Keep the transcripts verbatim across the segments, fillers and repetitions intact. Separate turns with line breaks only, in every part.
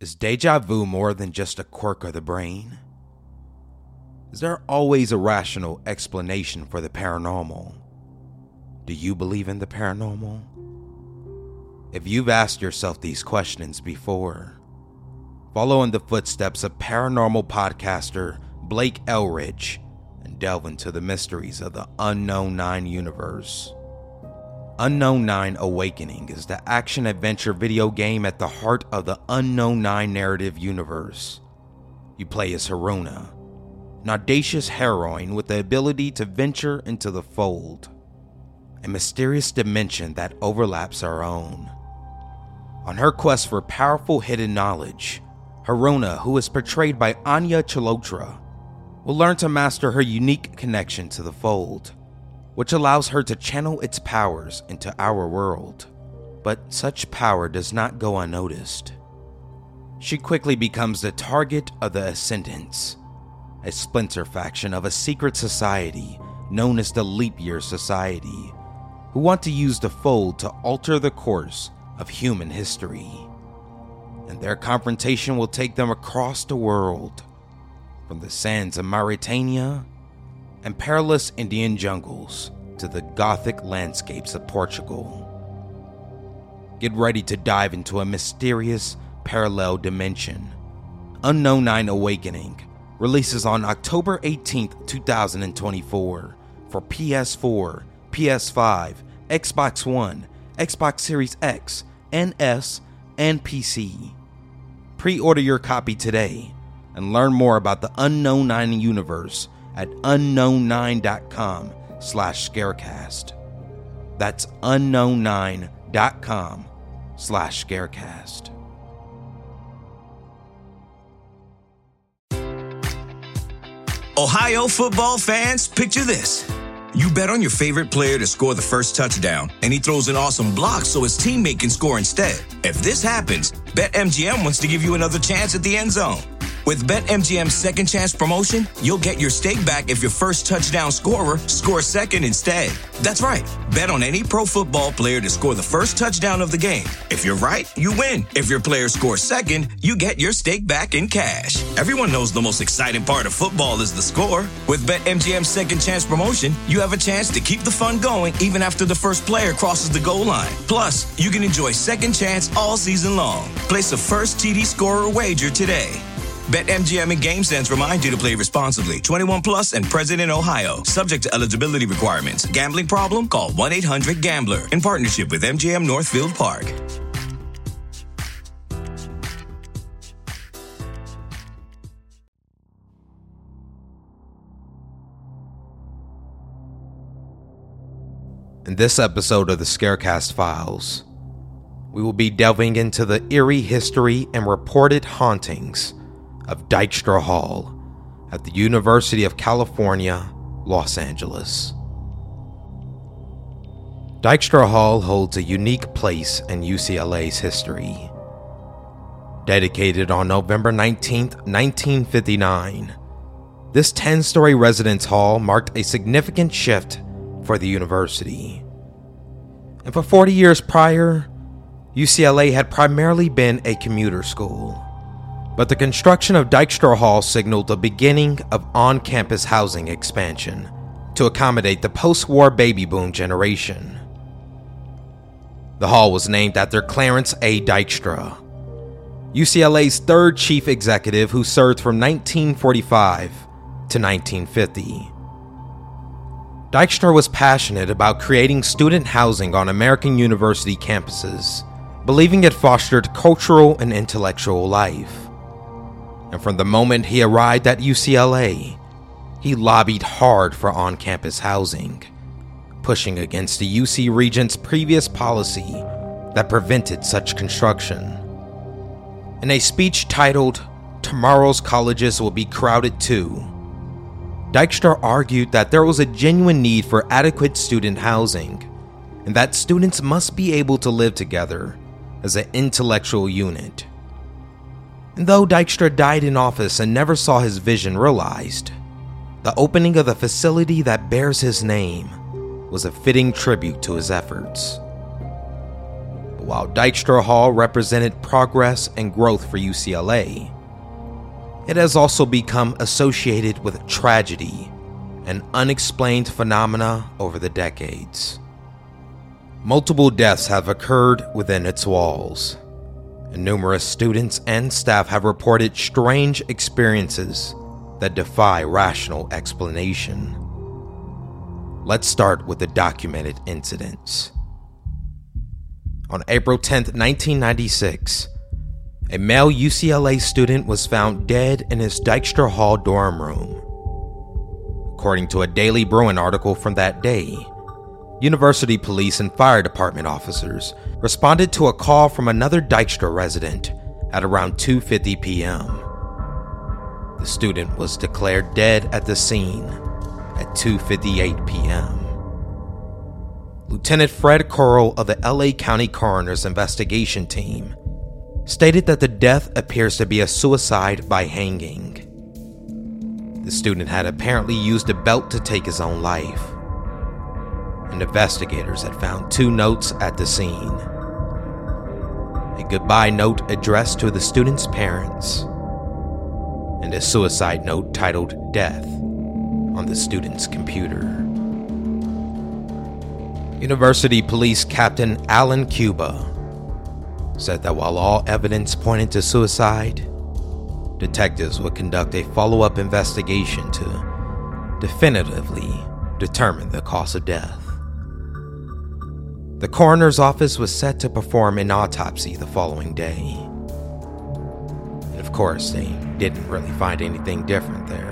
Is deja vu more than just a quirk of the brain? Is there always a rational explanation for the paranormal? Do you believe in the paranormal? If you've asked yourself these questions before, follow in the footsteps of paranormal podcaster Blake Elridge and delve into the mysteries of the Unknown Nine universe. Unknown Nine Awakening is the action-adventure video game at the heart of the Unknown Nine narrative universe. You play as Haruna, an audacious heroine with the ability to venture into the fold, a mysterious dimension that overlaps our own. On her quest for powerful hidden knowledge, Haruna, who is portrayed by Anya Chalotra, will learn to master her unique connection to the fold, which allows her to channel its powers into our world. But such power does not go unnoticed. She quickly becomes the target of the Ascendants, a splinter faction of a secret society known as the Leap Year Society, who want to use the fold to alter the course of human history. And their confrontation will take them across the world, from the sands of Mauritania and perilous Indian jungles to the Gothic landscapes of Portugal. Get ready to dive into a mysterious parallel dimension. Unknown Nine Awakening releases on October eighteenth, twenty twenty-four for P S four, P S five, Xbox One, Xbox Series X and S, and P C. Pre-order your copy today and learn more about the Unknown Nine universe at unknown nine dot com slash scarecast. That's unknown nine dot com slash scarecast.
Ohio football fans, picture this. You bet on your favorite player to score the first touchdown, and he throws an awesome block so his teammate can score instead. If this happens, BetMGM wants to give you another chance at the end zone. With BetMGM's second chance promotion, you'll get your stake back if your first touchdown scorer scores second instead. That's right. Bet on any pro football player to score the first touchdown of the game. If you're right, you win. If your player scores second, you get your stake back in cash. Everyone knows the most exciting part of football is the score. With BetMGM's second chance promotion, you have a chance to keep the fun going even after the first player crosses the goal line. Plus, you can enjoy second chance all season long. Place a first T D scorer wager today. BetMGM and GameSense remind you to play responsibly. twenty-one plus and present in Ohio. Subject to eligibility requirements. Gambling problem? Call one eight hundred gambler. In partnership with M G M Northfield Park.
In this episode of the Scarecast Files, we will be delving into the eerie history and reported hauntings of Dykstra Hall at the University of California, Los Angeles. Dykstra Hall holds a unique place in U C L A's history. Dedicated on November nineteenth, nineteen fifty-nine, this ten-story residence hall marked a significant shift for the university. And for forty years prior, U C L A had primarily been a commuter school. But the construction of Dykstra Hall signaled the beginning of on-campus housing expansion to accommodate the post-war baby boom generation. The hall was named after Clarence A. Dykstra, U C L A's third chief executive who served from nineteen forty-five to nineteen fifty. Dykstra was passionate about creating student housing on American university campuses, believing it fostered cultural and intellectual life. And from the moment he arrived at U C L A, he lobbied hard for on-campus housing, pushing against the U C Regent's previous policy that prevented such construction. In a speech titled, "Tomorrow's Colleges Will Be Crowded Too," Dykstra argued that there was a genuine need for adequate student housing, and that students must be able to live together as an intellectual unit. And though Dykstra died in office and never saw his vision realized, the opening of the facility that bears his name was a fitting tribute to his efforts. But while Dykstra Hall represented progress and growth for U C L A, it has also become associated with tragedy and unexplained phenomena over the decades. Multiple deaths have occurred within its walls, and numerous students and staff have reported strange experiences that defy rational explanation. Let's start with the documented incidents. On April tenth, nineteen ninety-six, a male U C L A student was found dead in his Dykstra Hall dorm room. According to a Daily Bruin article from that day, university police and fire department officers responded to a call from another Dykstra resident at around two fifty p.m. The student was declared dead at the scene at two fifty-eight p.m. Lieutenant Fred Corll of the L A County Coroner's Investigation Team stated that the death appears to be a suicide by hanging. The student had apparently used a belt to take his own life, and investigators had found two notes at the scene. A goodbye note addressed to the student's parents, and a suicide note titled "Death" on the student's computer. University Police Captain Alan Cuba said that while all evidence pointed to suicide, detectives would conduct a follow-up investigation to definitively determine the cause of death. The coroner's office was set to perform an autopsy the following day. And of course, they didn't really find anything different there.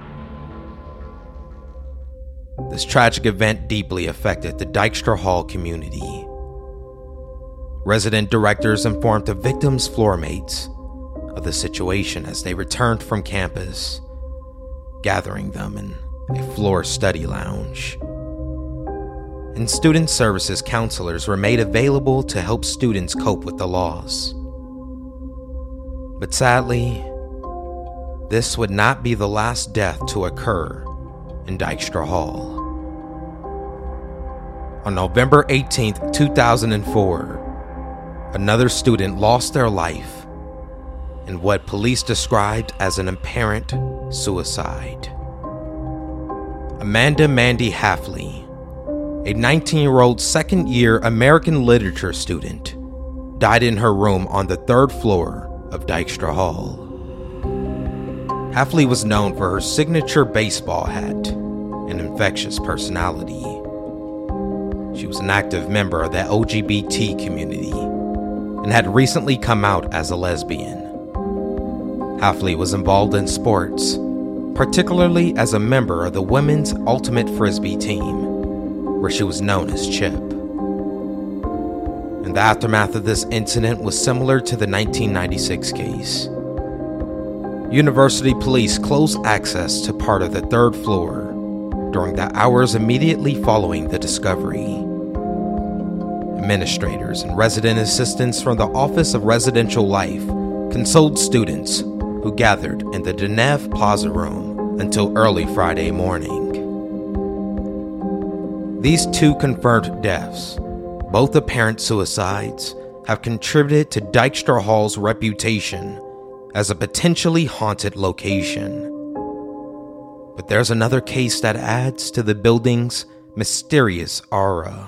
This tragic event deeply affected the Dykstra Hall community. Resident directors informed the victims' floor mates of the situation as they returned from campus, gathering them in a floor study lounge. And student services counselors were made available to help students cope with the loss. But sadly, this would not be the last death to occur in Dykstra Hall. On November eighteenth, two thousand four, another student lost their life in what police described as an apparent suicide. Amanda Mandy Hafley, a nineteen-year-old second-year American literature student, died in her room on the third floor of Dykstra Hall. Hafley was known for her signature baseball hat and infectious personality. She was an active member of the L G B T community and had recently come out as a lesbian. Hafley was involved in sports, particularly as a member of the women's ultimate frisbee team, where she was known as Chip. And the aftermath of this incident was similar to the nineteen ninety-six case. University police closed access to part of the third floor during the hours immediately following the discovery. Administrators and resident assistants from the Office of Residential Life consoled students who gathered in the Deneuve Plaza room until early Friday morning. These two confirmed deaths, both apparent suicides, have contributed to Dykstra Hall's reputation as a potentially haunted location. But there's another case that adds to the building's mysterious aura.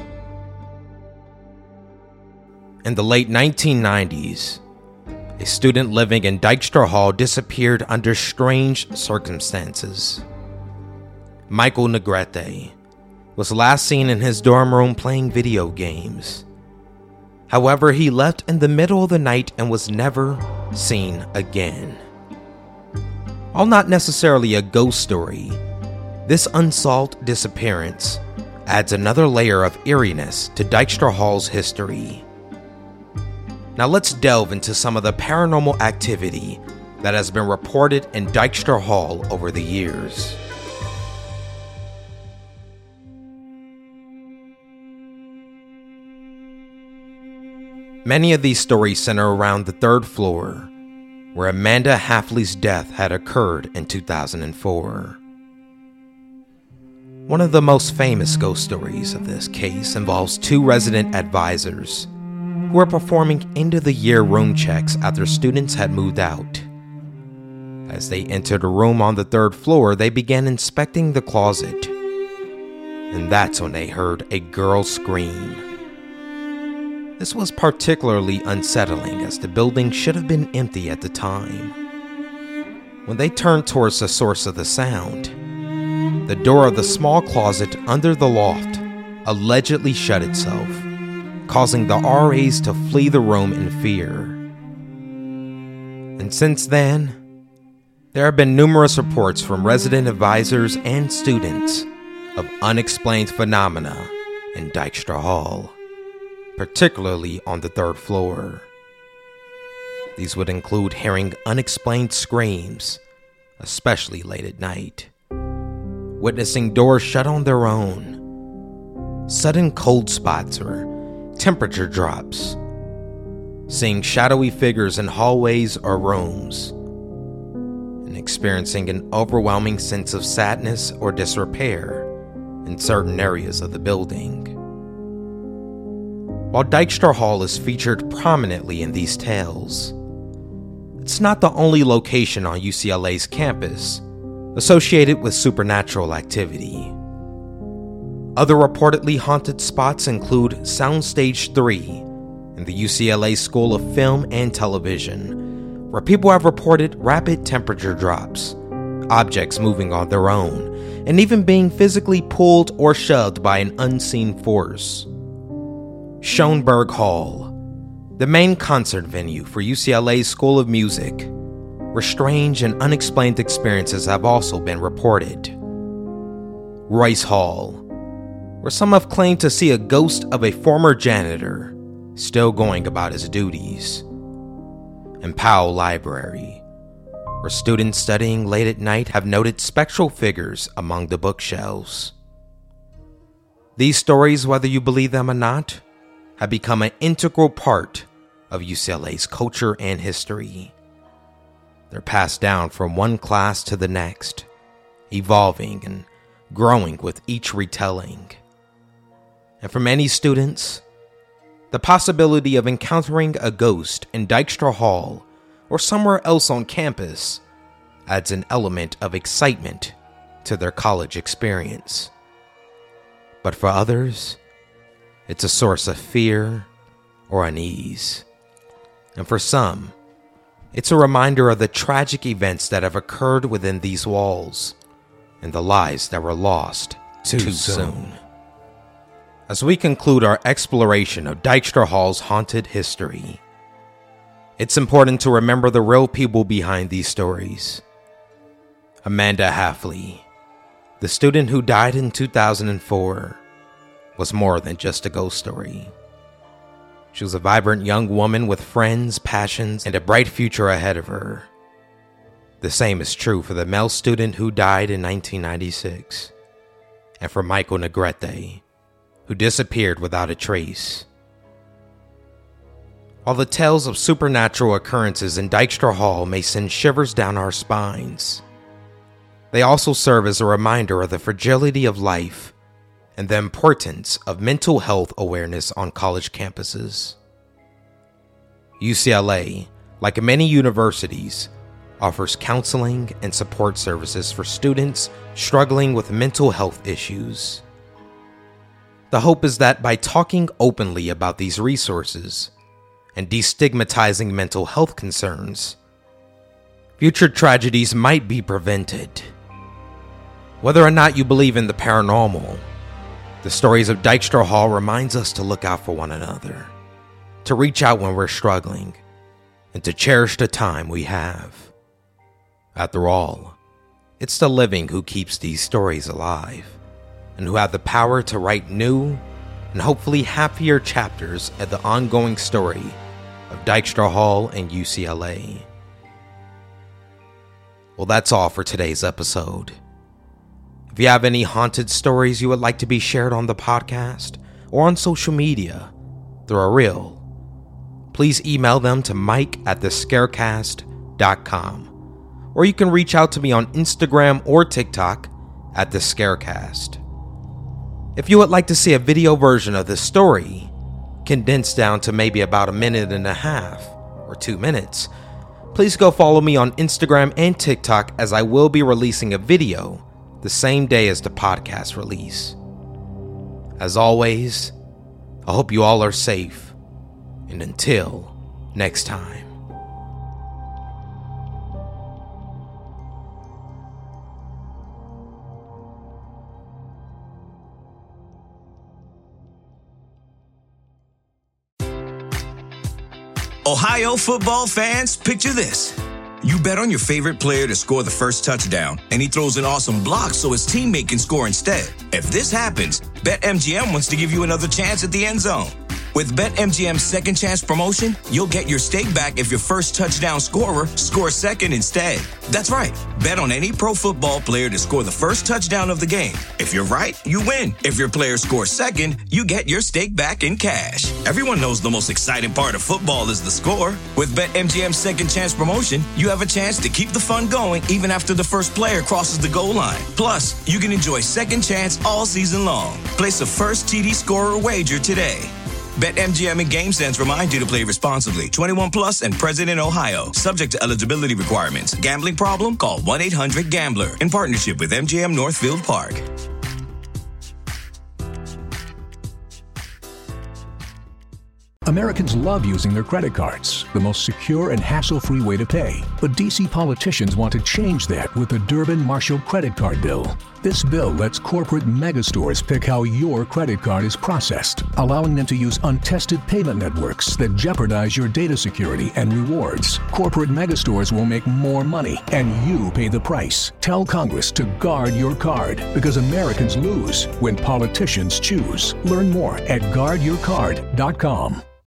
In the late nineteen nineties, a student living in Dykstra Hall disappeared under strange circumstances. Michael Negrete was last seen in his dorm room playing video games. However, he left in the middle of the night and was never seen again. While not necessarily a ghost story, this unsolved disappearance adds another layer of eeriness to Dykstra Hall's history. Now let's delve into some of the paranormal activity that has been reported in Dykstra Hall over the years. Many of these stories center around the third floor, where Amanda Hafley's death had occurred in two thousand four. One of the most famous ghost stories of this case involves two resident advisors, who were performing end-of-the-year room checks after students had moved out. As they entered a room on the third floor, they began inspecting the closet. And that's when they heard a girl scream. This was particularly unsettling as the building should have been empty at the time. When they turned towards the source of the sound, the door of the small closet under the loft allegedly shut itself, causing the R As to flee the room in fear. And since then, there have been numerous reports from resident advisors and students of unexplained phenomena in Dykstra Hall, particularly on the third floor. These would include hearing unexplained screams, especially late at night, witnessing doors shut on their own, sudden cold spots or temperature drops, seeing shadowy figures in hallways or rooms, and experiencing an overwhelming sense of sadness or disrepair in certain areas of the building. While Dykstra Hall is featured prominently in these tales, it's not the only location on U C L A's campus associated with supernatural activity. Other reportedly haunted spots include Soundstage three in the U C L A School of Film and Television, where people have reported rapid temperature drops, objects moving on their own, and even being physically pulled or shoved by an unseen force. Schoenberg Hall, the main concert venue for U C L A's School of Music, where strange and unexplained experiences have also been reported. Royce Hall, where some have claimed to see a ghost of a former janitor still going about his duties. And Powell Library, where students studying late at night have noted spectral figures among the bookshelves. These stories, whether you believe them or not, have become an integral part of U C L A's culture and history. They're passed down from one class to the next, evolving and growing with each retelling. And for many students, the possibility of encountering a ghost in Dykstra Hall or somewhere else on campus adds an element of excitement to their college experience. But for others, it's a source of fear or unease. And for some, it's a reminder of the tragic events that have occurred within these walls and the lives that were lost too, too soon. soon. As we conclude our exploration of Dykstra Hall's haunted history, it's important to remember the real people behind these stories. Amanda Hafley, the student who died in two thousand four, was more than just a ghost story. She was a vibrant young woman with friends, passions, and a bright future ahead of her. The same is true for the male student who died in nineteen ninety-six, and for Michael Negrete, who disappeared without a trace. While the tales of supernatural occurrences in Dykstra Hall may send shivers down our spines, they also serve as a reminder of the fragility of life and the importance of mental health awareness on college campuses. U C L A, like many universities, offers counseling and support services for students struggling with mental health issues. The hope is that by talking openly about these resources and destigmatizing mental health concerns, future tragedies might be prevented. Whether or not you believe in the paranormal, the stories of Dykstra Hall reminds us to look out for one another, to reach out when we're struggling, and to cherish the time we have. After all, it's the living who keeps these stories alive, and who have the power to write new and hopefully happier chapters at the ongoing story of Dykstra Hall and U C L A. Well, that's all for today's episode. If you have any haunted stories you would like to be shared on the podcast or on social media, they're real, please email them to mike at the scarecast dot com, or you can reach out to me on Instagram or TikTok at the Scarecast. If you would like to see a video version of this story, condensed down to maybe about a minute and a half or two minutes, please go follow me on Instagram and TikTok, as I will be releasing a video the same day as the podcast release. As always, I hope you all are safe, and until next time.
Ohio football fans, picture this. You bet on your favorite player to score the first touchdown, and he throws an awesome block so his teammate can score instead. If this happens, BetMGM wants to give you another chance at the end zone. With BetMGM's second chance promotion, you'll get your stake back if your first touchdown scorer scores second instead. That's right. Bet on any pro football player to score the first touchdown of the game. If you're right, you win. If your player scores second, you get your stake back in cash. Everyone knows the most exciting part of football is the score. With BetMGM's second chance promotion, you have a chance to keep the fun going even after the first player crosses the goal line. Plus, you can enjoy second chance all season long. Place a first T D scorer wager today. BetMGM and GameSense remind you to play responsibly. twenty-one plus and present in Ohio. Subject to eligibility requirements. Gambling problem? Call one eight hundred gambler. In partnership with M G M Northfield Park.
Americans love using their credit cards, the most secure and hassle-free way to pay. But D C politicians want to change that with the Durbin-Marshall credit card bill. This bill lets corporate megastores pick how your credit card is processed, allowing them to use untested payment networks that jeopardize your data security and rewards. Corporate megastores will make more money, and you pay the price. Tell Congress to guard your card, because Americans lose when politicians choose. Learn more at guard your card dot com.